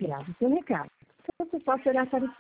Obrigado pelo recado. Então, você pode olhar para o